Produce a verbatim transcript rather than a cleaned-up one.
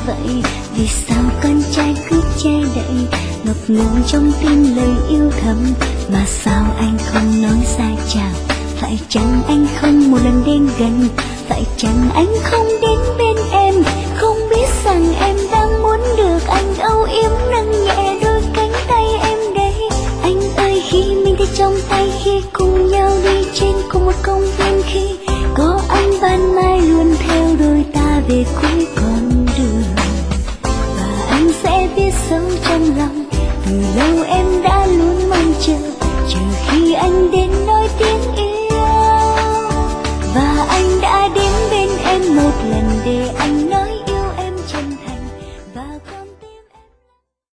vậy? Vì sao con trai cứ che đậy ngập ngừng trong tim lời yêu thầm? Mà sao anh không nói ra chào? Phải chăng anh không một lần đến gần? Phải chăng anh không đến bên em? Không biết rằng em đang muốn được anh âu yếm nâng nhẹ đôi cánh tay em đây. Anh ơi, khi mình tay trong tay, khi cùng nhau đi trên cùng một công viên, khi có anh ban mai luôn theo đôi ta về cuối con đường. Và anh sẽ viết sâu trong lòng từ lâu em đã luôn